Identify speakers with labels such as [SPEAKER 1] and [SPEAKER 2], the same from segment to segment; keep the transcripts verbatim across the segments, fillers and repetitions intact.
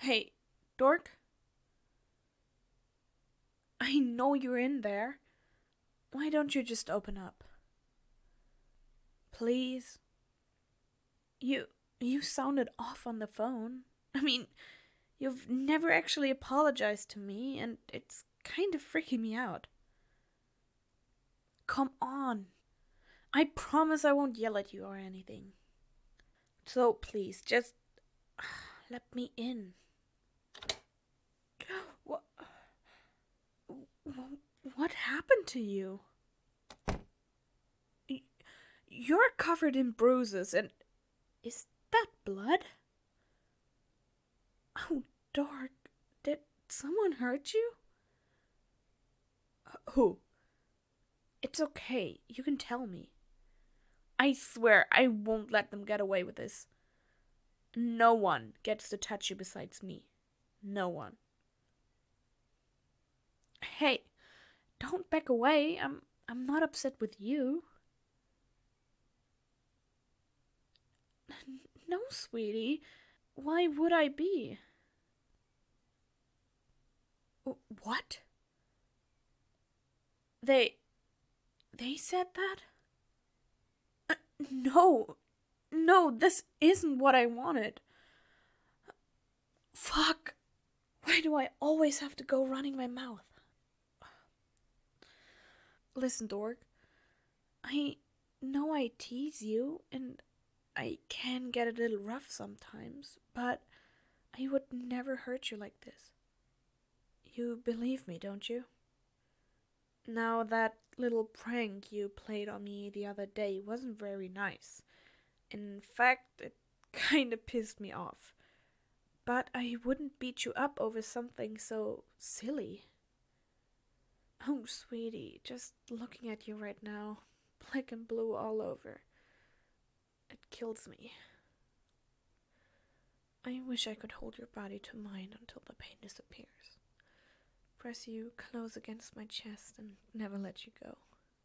[SPEAKER 1] Hey, Dork, I know you're in there. Why don't you just open up? Please? You you sounded off on the phone. I mean, you've never actually apologized to me, and it's kind of freaking me out. Come on. I promise I won't yell at you or anything. So please, just let me in. What what happened to you? You're covered in bruises, and is that blood? Oh, Dork, did someone hurt you? Uh, who? It's okay, you can tell me. I swear I won't let them get away with this. No one gets to touch you besides me. No one. Hey, don't back away. I'm I'm not upset with you. No, sweetie. Why would I be? What? They they said that? Uh, no. No, this isn't what I wanted. Fuck. Why do I always have to go running my mouth? Listen, Dork. I know I tease you, and I can get a little rough sometimes, but I would never hurt you like this. You believe me, don't you? Now, that little prank you played on me the other day wasn't very nice. In fact, it kinda pissed me off. But I wouldn't beat you up over something so silly. Oh, sweetie, just looking at you right now, black and blue all over. It kills me. I wish I could hold your body to mine until the pain disappears. Press you close against my chest and never let you go.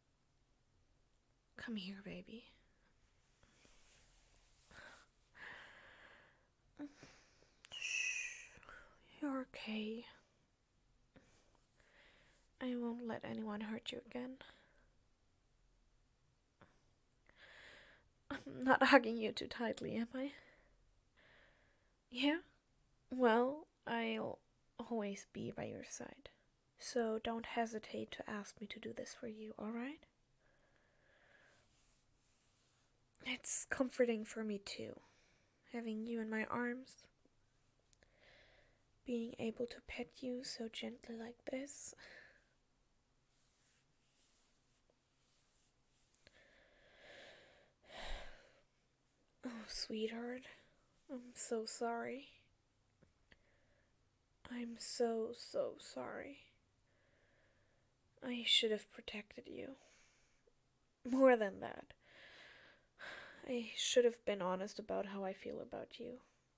[SPEAKER 1] Come here, baby. Shh. You're okay. I won't let anyone hurt you again. I'm not hugging you too tightly, am I? Yeah? Well, I'll always be by your side. So don't hesitate to ask me to do this for you, alright? It's comforting for me too, having you in my arms, being able to pet you so gently like this. Oh, sweetheart, I'm so sorry. I'm so, so sorry. I should have protected you. More than that, I should have been honest about how I feel about you.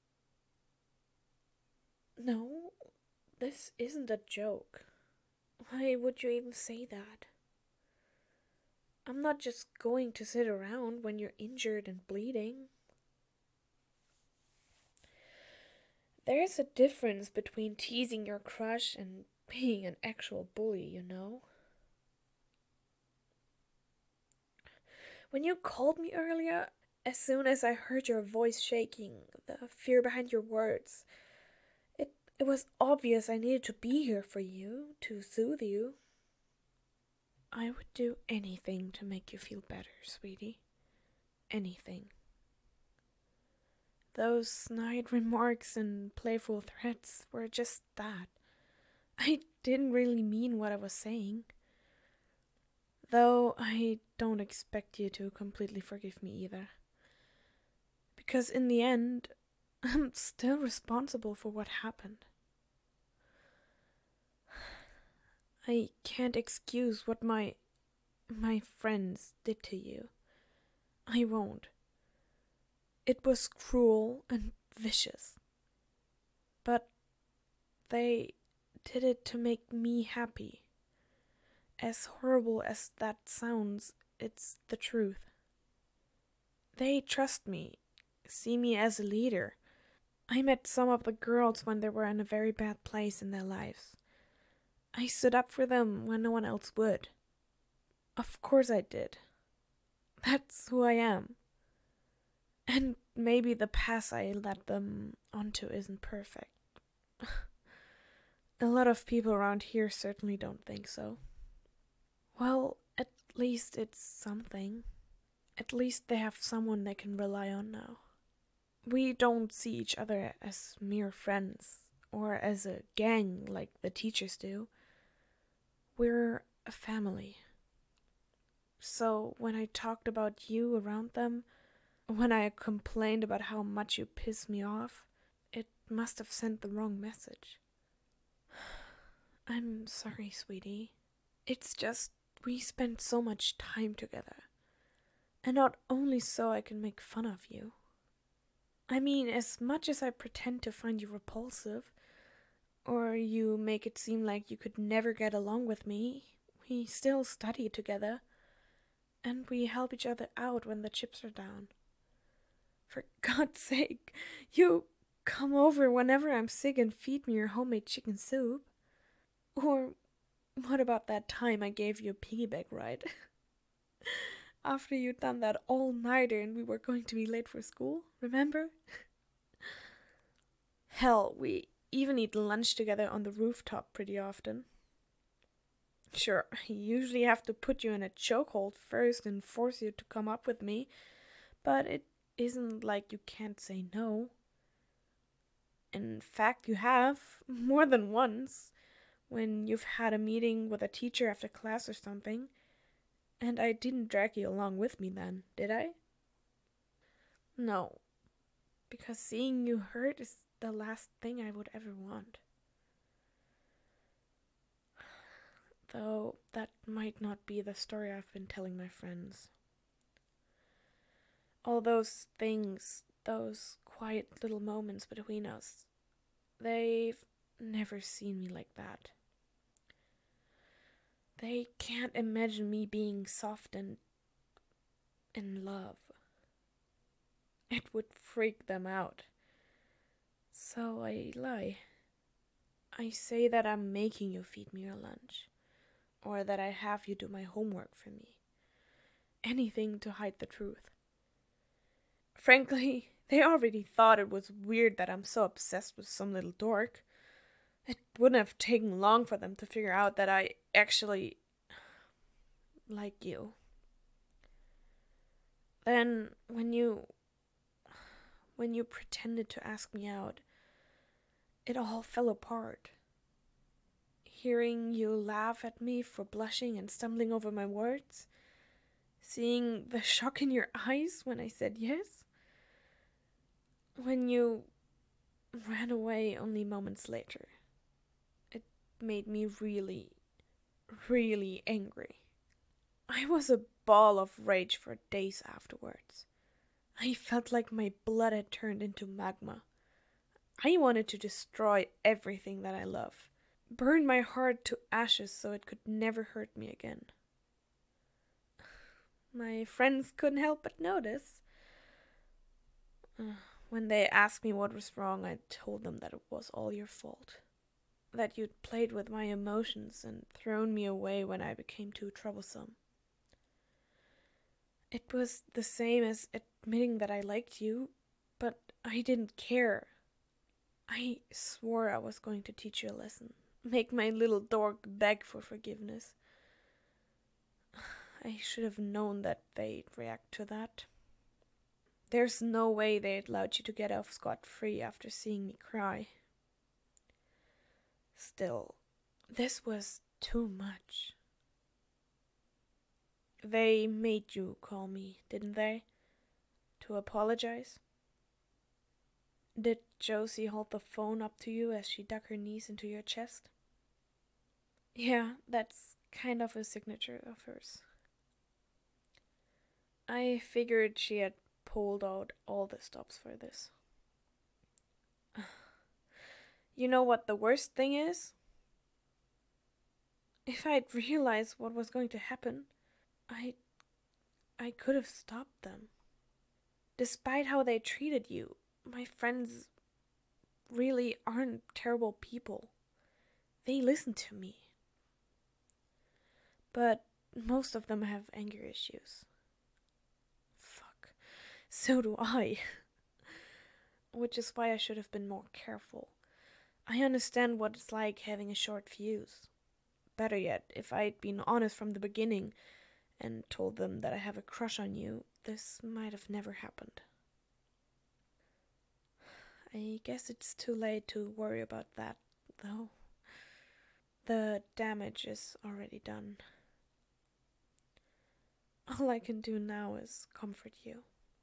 [SPEAKER 1] No, this isn't a joke. Why would you even say that? I'm not just going to sit around when you're injured and bleeding. There's a difference between teasing your crush and being an actual bully, you know? When you called me earlier, as soon as I heard your voice shaking, the fear behind your words, it, it was obvious I needed to be here for you, to soothe you. I would do anything to make you feel better, sweetie. Anything. Those snide remarks and playful threats were just that. I didn't really mean what I was saying. Though I don't expect you to completely forgive me either. Because in the end, I'm still responsible for what happened. I can't excuse what my my friends did to you. I won't. It was cruel and vicious. But they did it to make me happy. As horrible as that sounds, it's the truth. They trust me, see me as a leader. I met some of the girls when they were in a very bad place in their lives. I stood up for them when no one else would. Of course I did. That's who I am. And maybe the path I led them onto isn't perfect. A lot of people around here certainly don't think so. Well, at least it's something. At least they have someone they can rely on now. We don't see each other as mere friends, or as a gang like the teachers do. We're a family. So when I talked about you around them, when I complained about how much you piss me off, it must have sent the wrong message. I'm sorry, sweetie. It's just we spent so much time together. And not only so I can make fun of you. I mean, as much as I pretend to find you repulsive, or you make it seem like you could never get along with me, we still study together. And we help each other out when the chips are down. For God's sake, you come over whenever I'm sick and feed me your homemade chicken soup. Or what about that time I gave you a piggyback ride? After you'd done that all-nighter and we were going to be late for school, remember? Hell, we even eat lunch together on the rooftop pretty often. Sure, I usually have to put you in a chokehold first and force you to come up with me, but it isn't like you can't say no. In fact, you have, more than once, when you've had a meeting with a teacher after class or something, and I didn't drag you along with me then, did I? No, because seeing you hurt is the last thing I would ever want. Though that might not be the story I've been telling my friends. All those things, those quiet little moments between us, they've never seen me like that. They can't imagine me being soft and in love. It would freak them out. So I lie. I say that I'm making you feed me your lunch, or that I have you do my homework for me. Anything to hide the truth. Frankly, they already thought it was weird that I'm so obsessed with some little dork. It wouldn't have taken long for them to figure out that I actually like you. Then, when you... when you pretended to ask me out, it all fell apart. Hearing you laugh at me for blushing and stumbling over my words, seeing the shock in your eyes when I said yes, when you ran away only moments later, it made me really, really angry. I was a ball of rage for days afterwards. I felt like my blood had turned into magma. I wanted to destroy everything that I love. Burn my heart to ashes so it could never hurt me again. My friends couldn't help but notice. Uh, when they asked me what was wrong, I told them that it was all your fault. That you'd played with my emotions and thrown me away when I became too troublesome. It was the same as admitting that I liked you, but I didn't care. I swore I was going to teach you a lesson. Make my little dork beg for forgiveness. I should have known that they'd react to that. There's no way they'd allowed you to get off scot-free after seeing me cry. Still, this was too much. They made you call me, didn't they? To apologize? Did Josie hold the phone up to you as she dug her knees into your chest? Yeah, that's kind of a signature of hers. I figured she had pulled out all the stops for this. You know what the worst thing is? If I'd realized what was going to happen, I I could have stopped them. Despite how they treated you, my friends really aren't terrible people. They listen to me. But most of them have anger issues. Fuck. So do I. Which is why I should have been more careful. I understand what it's like having a short fuse. Better yet, if I'd been honest from the beginning and told them that I have a crush on you, this might have never happened. I guess it's too late to worry about that, though. The damage is already done. All I can do now is comfort you.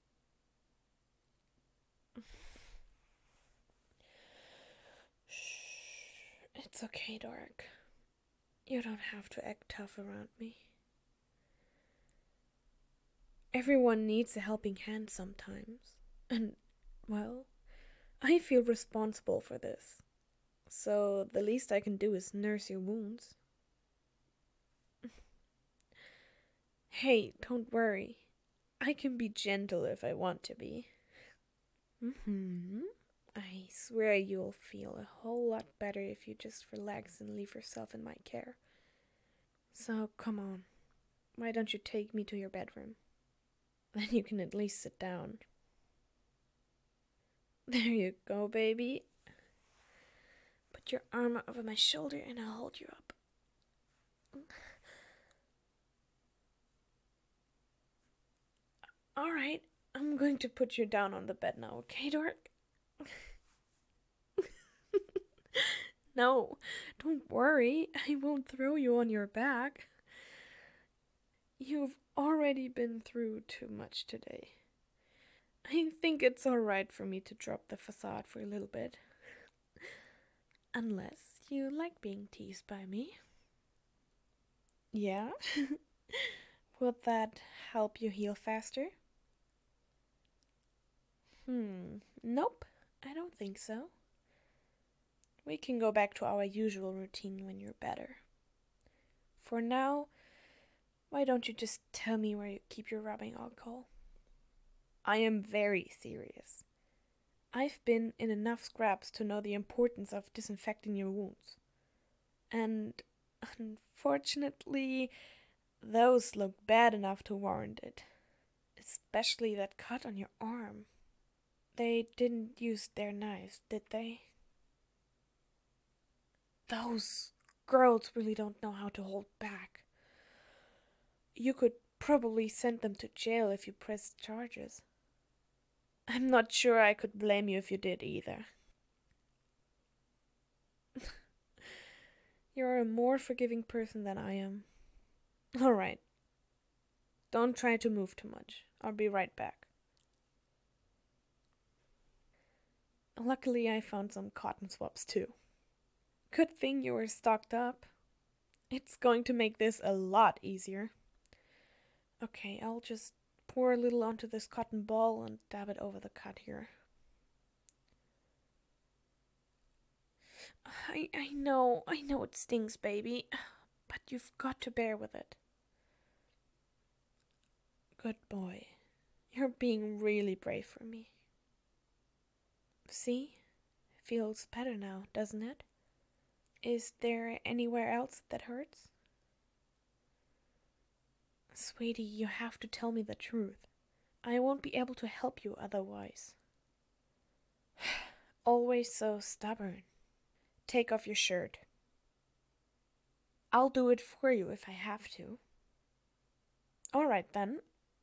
[SPEAKER 1] Shh. It's okay, Dork. You don't have to act tough around me. Everyone needs a helping hand sometimes. And, well, I feel responsible for this. So the least I can do is nurse your wounds. Hey, don't worry. I can be gentle if I want to be. Mm-hmm. I swear you'll feel a whole lot better if you just relax and leave yourself in my care. So, come on. Why don't you take me to your bedroom? Then you can at least sit down. There you go, baby. Put your arm over my shoulder and I'll hold you up. Alright, I'm going to put you down on the bed now, okay, Dork? No, don't worry. I won't throw you on your back. You've already been through too much today. I think it's alright for me to drop the facade for a little bit. Unless you like being teased by me. Yeah? Would that help you heal faster? Hmm, nope, I don't think so. We can go back to our usual routine when you're better. For now, why don't you just tell me where you keep your rubbing alcohol? I am very serious. I've been in enough scraps to know the importance of disinfecting your wounds. And unfortunately, those look bad enough to warrant it. Especially that cut on your arm. They didn't use their knives, did they? Those girls really don't know how to hold back. You could probably send them to jail if you pressed charges. I'm not sure I could blame you if you did either. You're a more forgiving person than I am. Alright. Don't try to move too much. I'll be right back. Luckily, I found some cotton swabs too. Good thing you were stocked up. It's going to make this a lot easier. Okay, I'll just pour a little onto this cotton ball and dab it over the cut here. I, I know, I know it stings, baby, but you've got to bear with it. Good boy. You're being really brave for me. See? Feels better now, doesn't it? Is there anywhere else that hurts? Sweetie, you have to tell me the truth. I won't be able to help you otherwise. Always so stubborn. Take off your shirt. I'll do it for you if I have to. Alright then.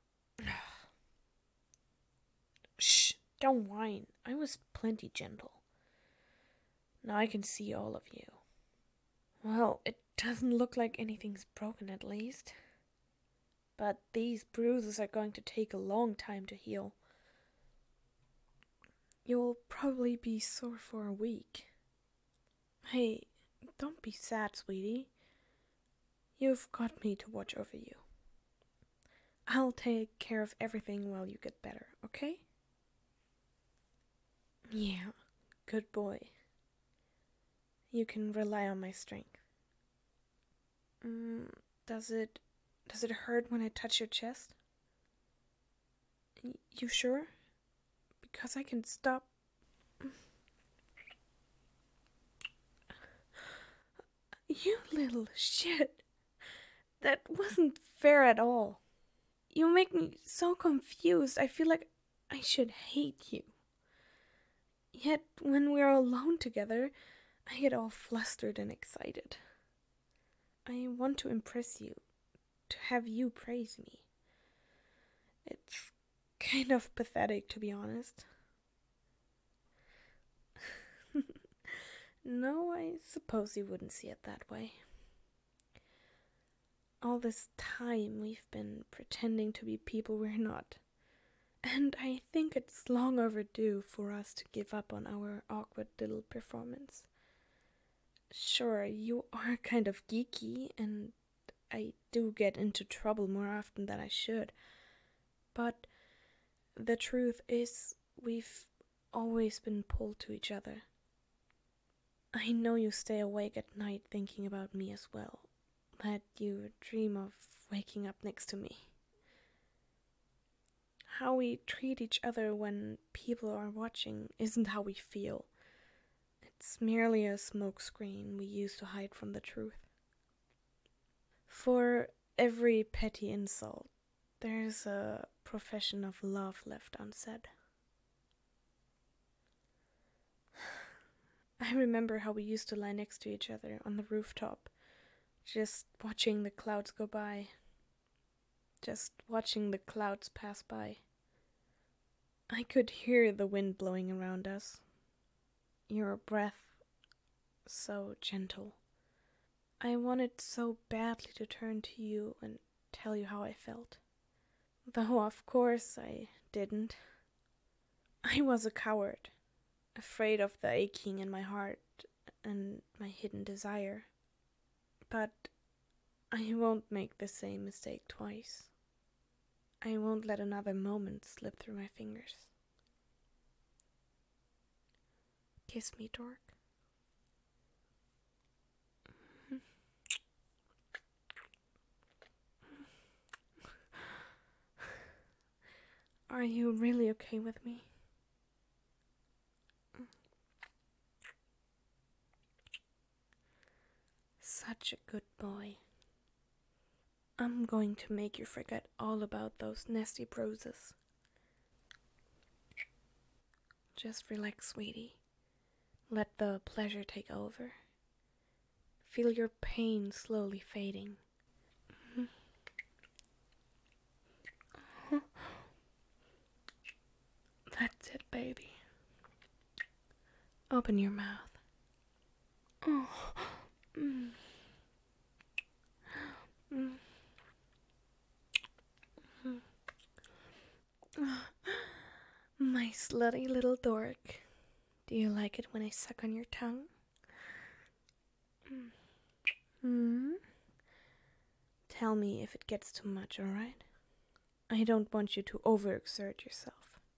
[SPEAKER 1] Shh, don't whine. I was plenty gentle. Now I can see all of you. Well, it doesn't look like anything's broken at least. But these bruises are going to take a long time to heal. You'll probably be sore for a week. Hey, don't be sad, sweetie. You've got me to watch over you. I'll take care of everything while you get better, okay? Yeah, good boy. You can rely on my strength. Mm, does it... Does it hurt when I touch your chest? Y- you sure? Because I can stop... You little shit. That wasn't fair at all. You make me so confused. I feel like I should hate you. Yet, when we're alone together, I get all flustered and excited. I want to impress you, to have you praise me. It's kind of pathetic, to be honest. No, I suppose you wouldn't see it that way. All this time we've been pretending to be people we're not. And I think it's long overdue for us to give up on our awkward little performance. Sure, you are kind of geeky, and I do get into trouble more often than I should. But the truth is, we've always been pulled to each other. I know you stay awake at night thinking about me as well, that you dream of waking up next to me. How we treat each other when people are watching isn't how we feel. It's merely a smokescreen we use to hide from the truth. For every petty insult, there's a profession of love left unsaid. I remember how we used to lie next to each other on the rooftop, just watching the clouds go by. Just watching the clouds pass by. I could hear the wind blowing around us. Your breath, so gentle. I wanted so badly to turn to you and tell you how I felt. Though, of course, I didn't. I was a coward, afraid of the aching in my heart and my hidden desire. But I won't make the same mistake twice. I won't let another moment slip through my fingers. Kiss me, Dork. Are you really okay with me? Such a good boy. I'm going to make you forget all about those nasty bruises. Just relax, sweetie. Let the pleasure take over. Feel your pain slowly fading. That's it, baby. Open your mouth. Oh. Mm. Mm. My slutty little dork. Do you like it when I suck on your tongue? Hmm? Tell me if it gets too much, alright? I don't want you to overexert yourself.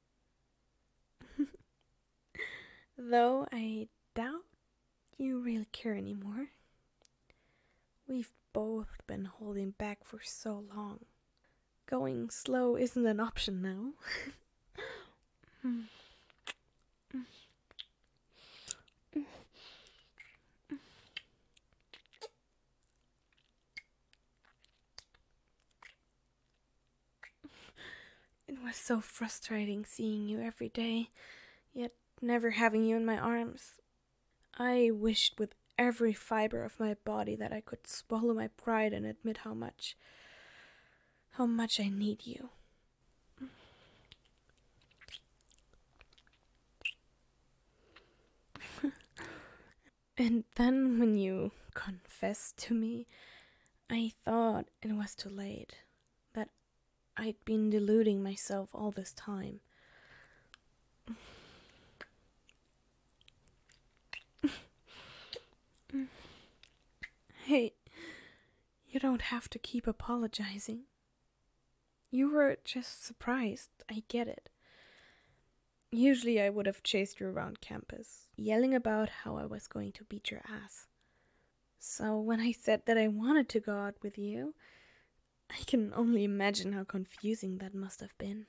[SPEAKER 1] Though I doubt you really care anymore. We've both been holding back for so long. Going slow isn't an option now. It was so frustrating seeing you every day, yet never having you in my arms. I wished with every fiber of my body that I could swallow my pride and admit how much, how much I need you. And then when you confessed to me, I thought it was too late, that I'd been deluding myself all this time. Hey, you don't have to keep apologizing. You were just surprised, I get it. Usually I would have chased you around campus, yelling about how I was going to beat your ass. So when I said that I wanted to go out with you, I can only imagine how confusing that must have been.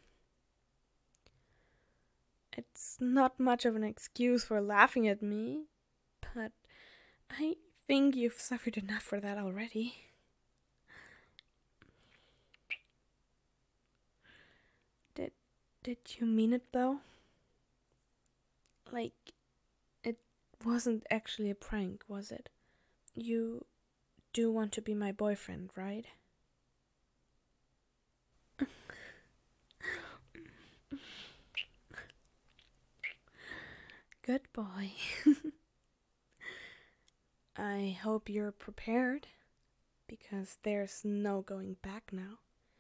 [SPEAKER 1] It's not much of an excuse for laughing at me, but I think you've suffered enough for that already. Did did you mean it though? Like, it wasn't actually a prank, was it? You do want to be my boyfriend, right? Good boy. I hope you're prepared, because there's no going back now.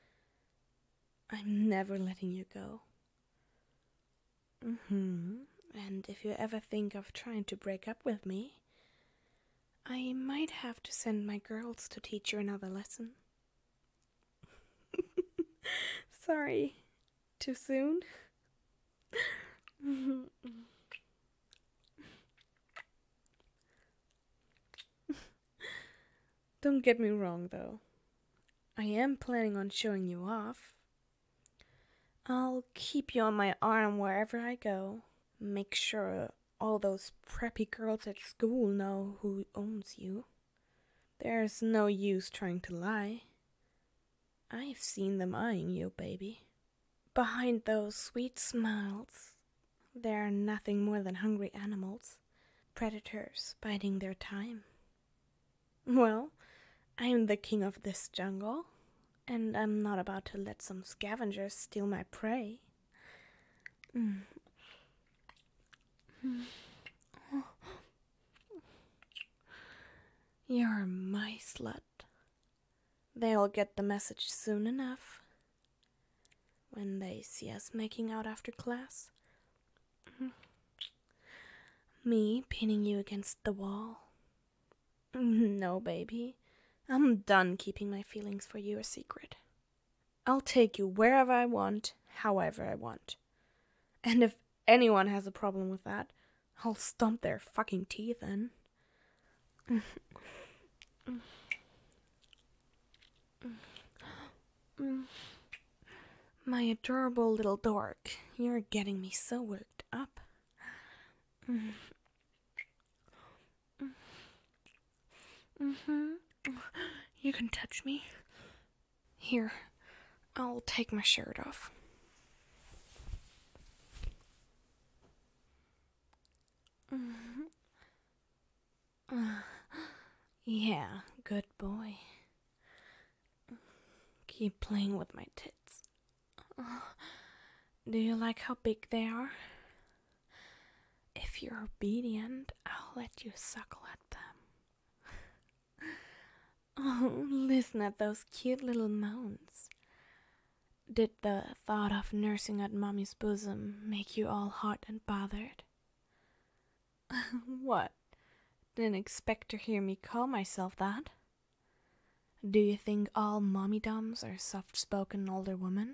[SPEAKER 1] I'm never letting you go. Mm-hmm. And if you ever think of trying to break up with me, I might have to send my girls to teach you another lesson. Sorry. Too soon? Don't get me wrong, though. I am planning on showing you off. I'll keep you on my arm wherever I go. Make sure all those preppy girls at school know who owns you. There's no use trying to lie. I've seen them eyeing you, baby. Behind those sweet smiles, they're nothing more than hungry animals. Predators biding their time. Well, I'm the king of this jungle, and I'm not about to let some scavengers steal my prey. Mm. You're my slut. They'll get the message soon enough. When they see us making out after class. Me pinning you against the wall. No, baby. I'm done keeping my feelings for you a secret. I'll take you wherever I want, however I want. And if anyone has a problem with that, I'll stomp their fucking teeth in. My adorable little dork, you're getting me so worked up. Mm-hmm. You can touch me. Here, I'll take my shirt off. Mm-hmm. Uh, yeah, good boy. Keep playing with my tits. Uh, do you like how big they are? If you're obedient, I'll let you suckle at them. Oh, listen at those cute little moans. Did the thought of nursing at Mommy's bosom make you all hot and bothered? What? Didn't expect to hear me call myself that? Do you think all mommy-doms are soft-spoken older women?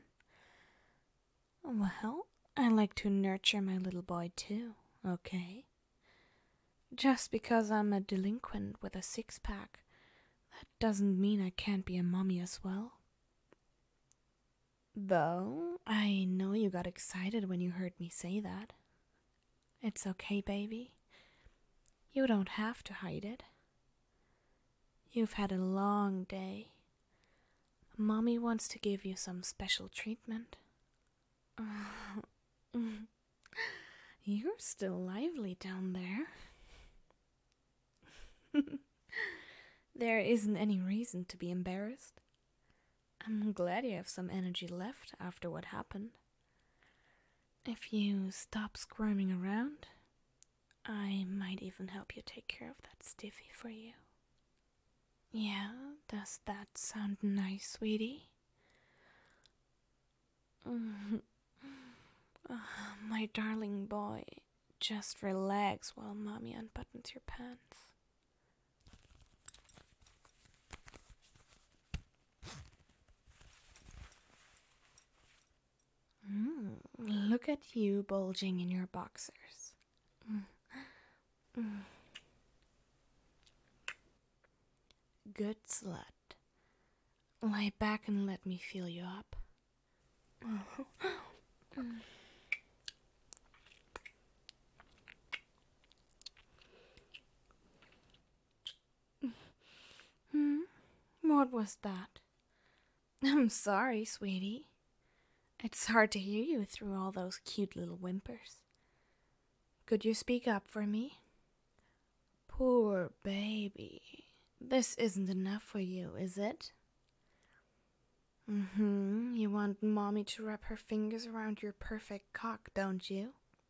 [SPEAKER 1] Well, I like to nurture my little boy too, okay? Just because I'm a delinquent with a six-pack, that doesn't mean I can't be a mommy as well. Though, I know you got excited when you heard me say that. It's okay, baby. You don't have to hide it. You've had a long day. Mommy wants to give you some special treatment. You're still lively down there. There isn't any reason to be embarrassed. I'm glad you have some energy left after what happened. If you stop squirming around, I might even help you take care of that stiffy for you. Yeah, does that sound nice, sweetie? Mm. Oh, my darling boy, just relax while Mommy unbuttons your pants. Mm, look at you bulging in your boxers. Mm. Mm. Good slut. Lie back and let me feel you up. Mm. What was that? I'm sorry, sweetie. It's hard to hear you through all those cute little whimpers. Could you speak up for me? Poor baby. This isn't enough for you, is it? Mm-hmm. You want Mommy to wrap her fingers around your perfect cock, don't you?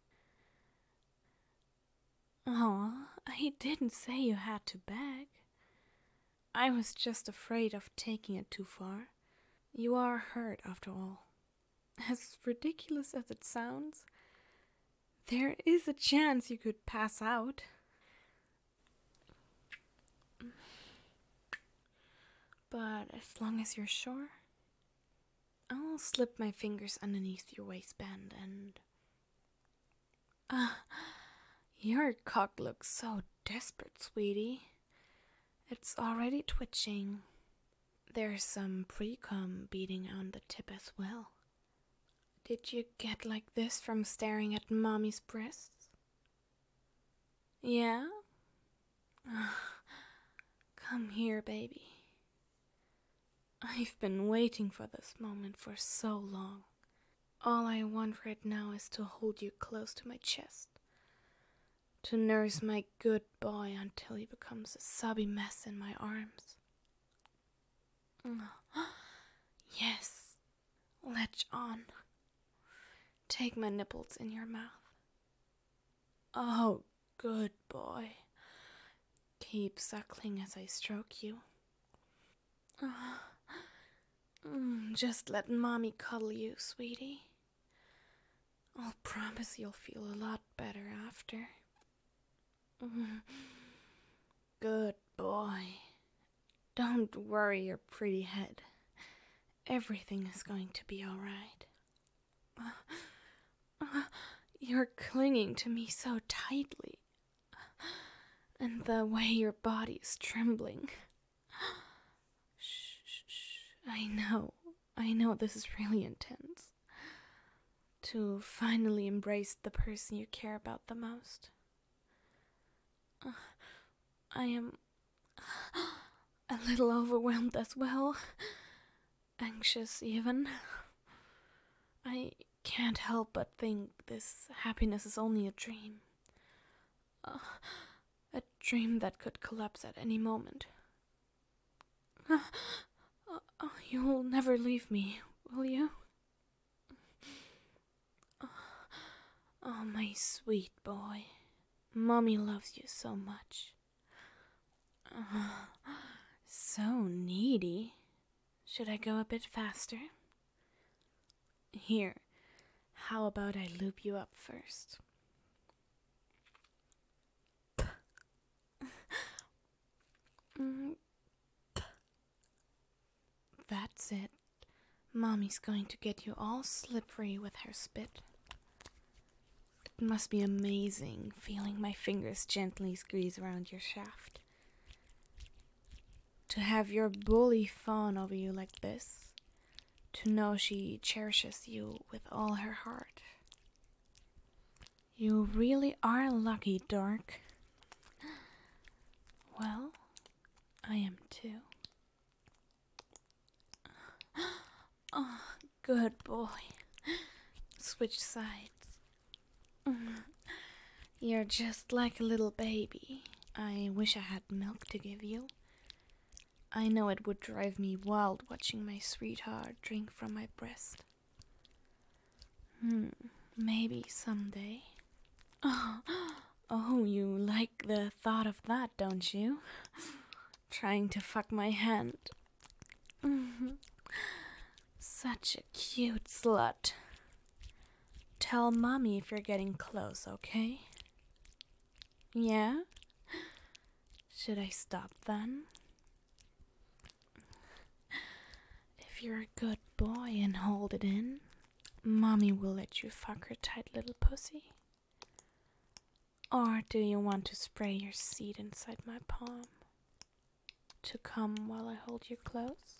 [SPEAKER 1] Aw, I didn't say you had to beg. I was just afraid of taking it too far. You are hurt, after all. As ridiculous as it sounds, there is a chance you could pass out. But as long as you're sure, I'll slip my fingers underneath your waistband and... Ah, your cock looks so desperate, sweetie. It's already twitching. There's some pre-cum beating on the tip as well. Did you get like this from staring at Mommy's breasts? Yeah? Come here, baby. I've been waiting for this moment for so long. All I want right now is to hold you close to my chest. To nurse my good boy until he becomes a sobby mess in my arms. Yes. Latch on. Take my nipples in your mouth. Oh, good boy. Keep suckling as I stroke you. Just let Mommy cuddle you, sweetie. I'll promise you'll feel a lot better after. Good boy. Don't worry your pretty head. Everything is going to be all right. You're clinging to me so tightly. And the way your body is trembling. Shh, shh, shh. I know. I know this is really intense. To finally embrace the person you care about the most. Uh, I am a little overwhelmed as well. Anxious, even. I can't help but think this happiness is only a dream. Uh, a dream that could collapse at any moment. Uh, uh, you'll never leave me, will you? Uh, oh, my sweet boy. Mommy loves you so much. Uh, so needy. Should I go a bit faster? Here, how about I loop you up first? That's it. Mommy's going to get you all slippery with her spit. It must be amazing feeling my fingers gently squeeze around your shaft. To have your bully fawn over you like this. To know she cherishes you with all her heart. You really are lucky, Dork. Well, I am too. Oh, good boy. Switch sides. You're just like a little baby. I wish I had milk to give you. I know it would drive me wild watching my sweetheart drink from my breast. Hmm, maybe someday. Oh, oh, you like the thought of that, don't you? Trying to fuck my hand. Such a cute slut. Tell Mommy if you're getting close, okay? Yeah? Should I stop then? If you're a good boy and hold it in, Mommy will let you fuck her tight little pussy. Or do you want to spray your seed inside my palm? To come while I hold you close?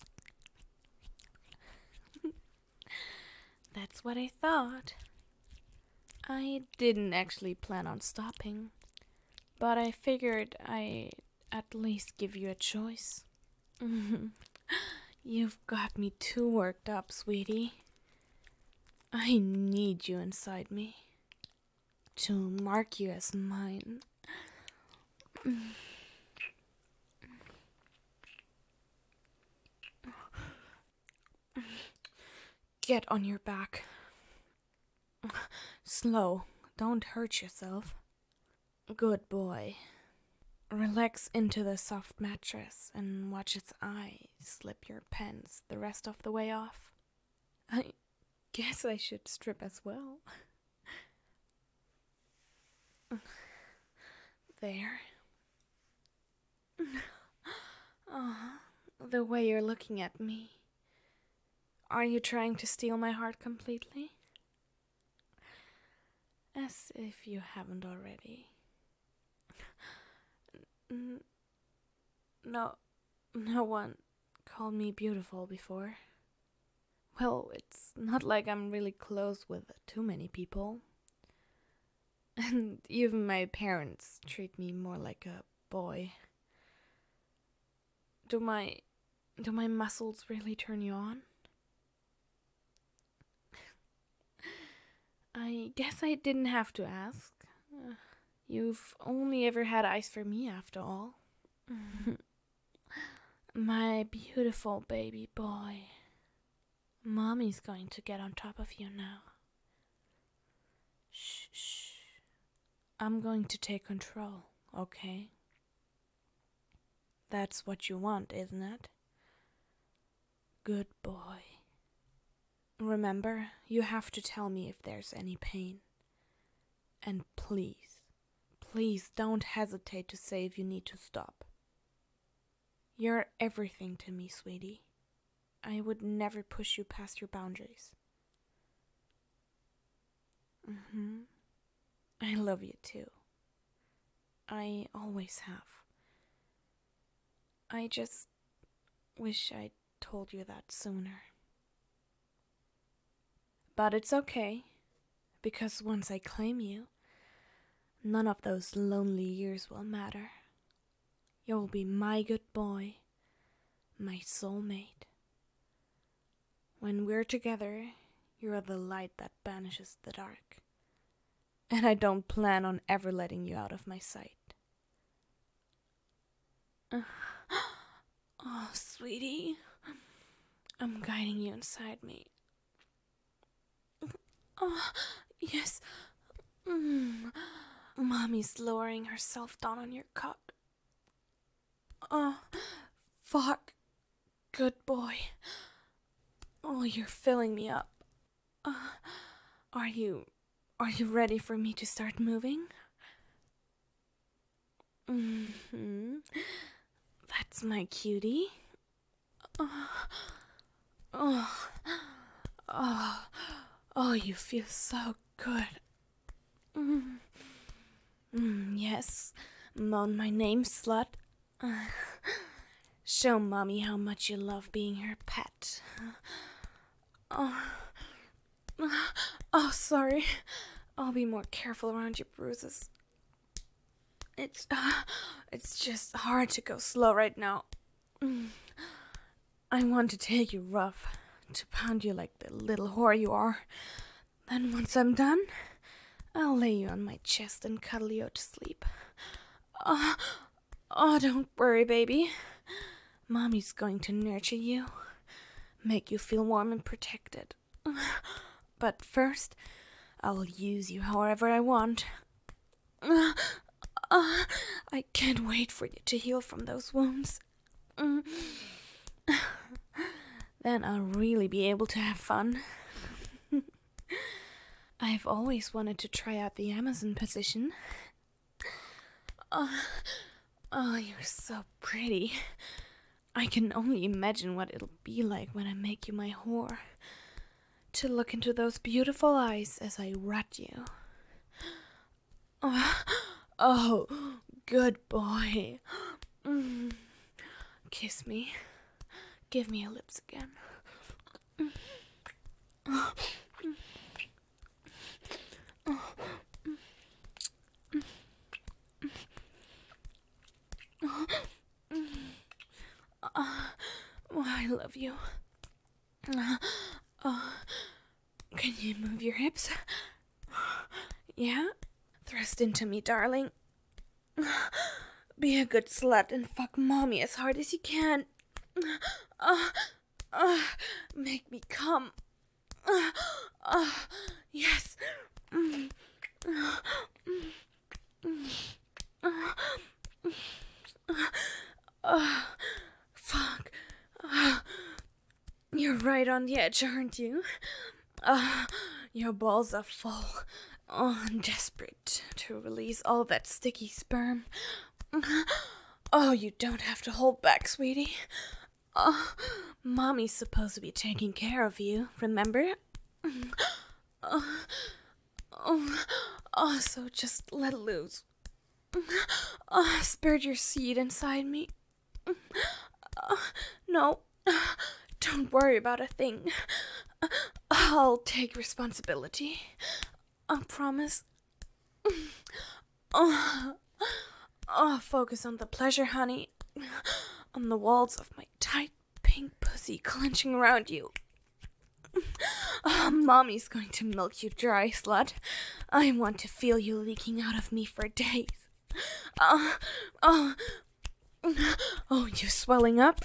[SPEAKER 1] That's what I thought. I didn't actually plan on stopping, but I figured I'd at least give you a choice. You've got me too worked up, sweetie. I need you inside me to mark you as mine. Get on your back. Slow. Don't hurt yourself. Good boy. Relax into the soft mattress and watch its eye slip your pants the rest of the way off. I guess I should strip as well. There. Oh, the way you're looking at me. Are you trying to steal my heart completely? As if you haven't already. N- no, no one called me beautiful before. Well, it's not like I'm really close with too many people. And even my parents treat me more like a boy. Do my do my muscles really turn you on? I guess I didn't have to ask. Uh, you've only ever had eyes for me after all. My beautiful baby boy. Mommy's going to get on top of you now. Shh, shh. I'm going to take control, okay? That's what you want, isn't it? Good boy. Remember, you have to tell me if there's any pain. And please, please don't hesitate to say if you need to stop. You're everything to me, sweetie. I would never push you past your boundaries. Mm-hmm. I love you too. I always have. I just wish I'd told you that sooner. But it's okay, because once I claim you, none of those lonely years will matter. You'll be my good boy, my soulmate. When we're together, you're the light that banishes the dark. And I don't plan on ever letting you out of my sight. Uh, oh, sweetie, I'm guiding you inside me. Oh, yes. Mm. Mommy's lowering herself down on your cock. Oh, fuck. Good boy. Oh, you're filling me up. Uh, are you... Are you ready for me to start moving? Mm-hmm. That's my cutie. Oh, oh, oh, oh, you feel so good. Mm. Mm, yes, moan my name, slut. Uh, show Mommy how much you love being her pet. Oh, oh, sorry. I'll be more careful around your bruises. It's, uh, it's just hard to go slow right now. Mm. I want to take you rough, to pound you like the little whore you are. Then once I'm done, I'll lay you on my chest and cuddle you to sleep. Oh, oh, don't worry, baby. Mommy's going to nurture you, make you feel warm and protected. But first, I'll use you however I want. Uh, uh, I can't wait for you to heal from those wounds. Mm. Then I'll really be able to have fun. I've always wanted to try out the Amazon position. Oh, oh, you're so pretty. I can only imagine what it'll be like when I make you my whore. To look into those beautiful eyes as I rat you. Oh, oh good boy. Mm. Kiss me. Give me your lips again. Oh. I I love you. Uh, uh, can you move your hips? Yeah? Thrust into me, darling. Be a good slut and fuck mommy as hard as you can. Uh, uh, make me come. Uh, uh, yes. Mm. Uh, mm. Uh, uh, fuck. Uh, you're right on the edge, aren't you? Uh, your balls are full. Oh, I'm desperate to release all that sticky sperm. Oh, you don't have to hold back, sweetie. Oh, mommy's supposed to be taking care of you, remember? Oh, oh, oh, so just let loose. Oh, spill your seed inside me. Uh, no, don't worry about a thing. I'll take responsibility. I promise. Oh, oh, focus on the pleasure, honey. On the walls of my tight pink pussy clenching around you. Oh, mommy's going to milk you dry, slut. I want to feel you leaking out of me for days. Oh, oh, oh, you swelling up?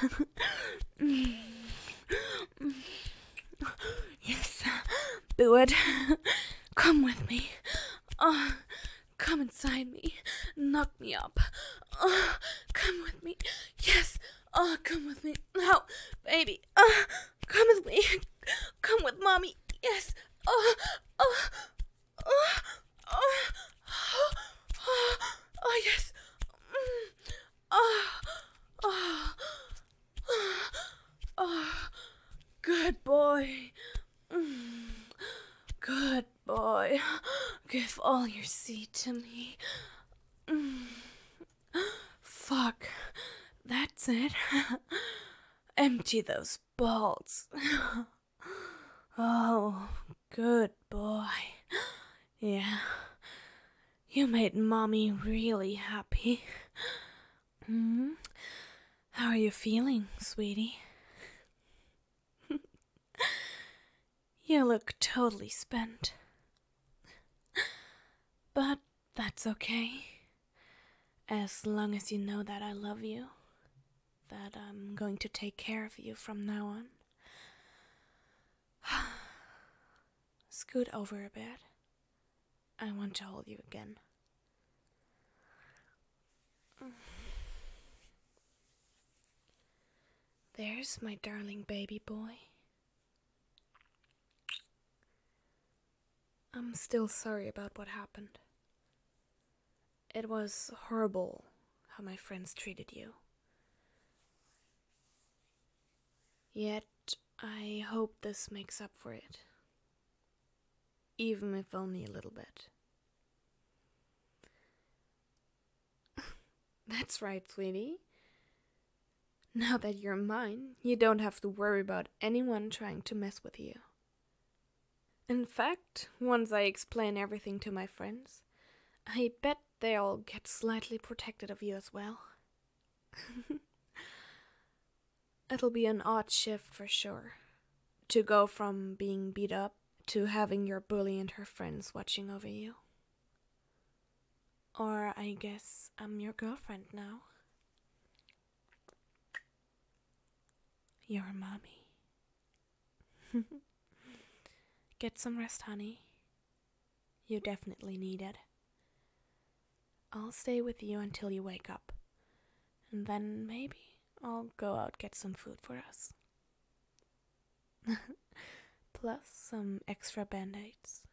[SPEAKER 1] Yes, do it. Come with me. Oh, come inside me. Knock me up. Oh, come with me. Yes. Oh, come with me. Now, baby. Oh, come with me. Come with mommy. Yes. Oh, oh, oh, oh, oh, oh, oh yes. Mm. Oh, oh, oh, oh, good boy. Mm. Good boy. Give all your seed to me. Mm. Fuck. That's it. Empty those balls. Oh, good boy. Yeah. You made mommy really happy. Hmm? How are you feeling, sweetie? You look totally spent. But that's okay. As long as you know that I love you. That I'm going to take care of you from now on. Scoot over a bit. I want to hold you again. There's my darling baby boy. I'm still sorry about what happened. It was horrible how my friends treated you. Yet, I hope this makes up for it. Even if only a little bit. That's right, sweetie. Now that you're mine, you don't have to worry about anyone trying to mess with you. In fact, once I explain everything to my friends, I bet they'll get slightly protected of you as well. It'll be an odd shift for sure. To go from being beat up to having your bully and her friends watching over you. Or I guess I'm your girlfriend now. Your mommy. Get some rest, honey. You definitely need it. I'll stay with you until you wake up. And then maybe I'll go out get some food for us. Plus some extra band-aids.